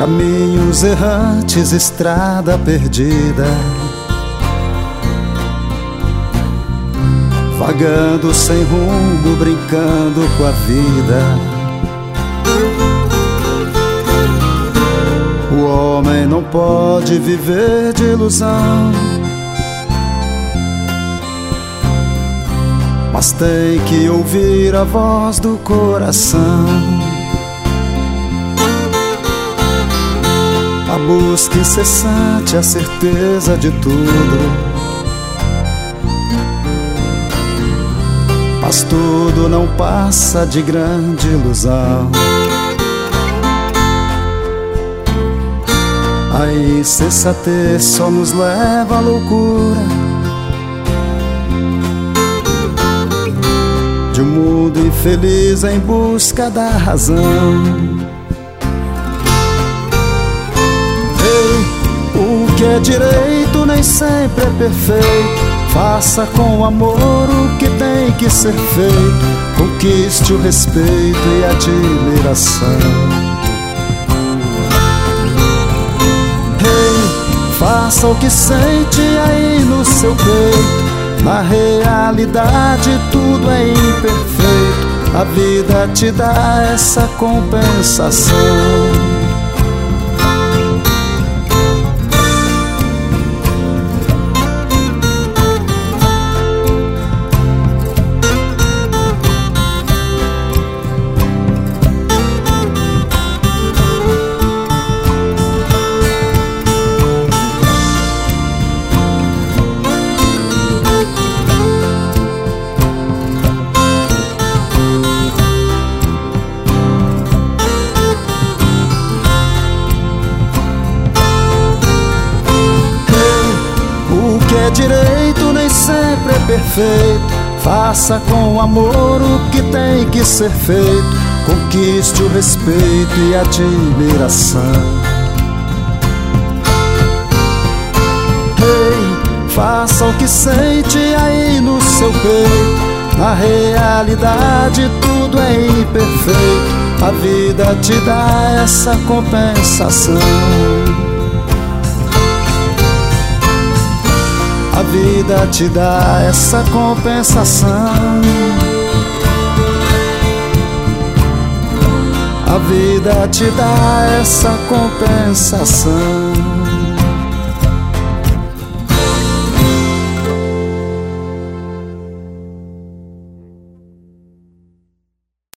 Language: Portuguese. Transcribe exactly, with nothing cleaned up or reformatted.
Caminhos errantes, estrada perdida, vagando sem rumo, brincando com a vida. O homem não pode viver de ilusão, mas tem que ouvir a voz do coração. A busca incessante, a certeza de tudo, mas tudo não passa de grande ilusão. A insensatez só nos leva à loucura de um mundo infeliz em busca da razão. O que é direito nem sempre é perfeito. Faça com amor o que tem que ser feito. Conquiste o respeito e a admiração. Ei, faça o que sente aí no seu peito. Na realidade tudo é imperfeito. A vida te dá essa compensação. É direito nem sempre é perfeito. Faça com amor o que tem que ser feito. Conquiste o respeito e a admiração. Ei, faça o que sente aí no seu peito. Na realidade tudo é imperfeito. A vida te dá essa compensação. A vida te dá essa compensação. A vida te dá essa compensação.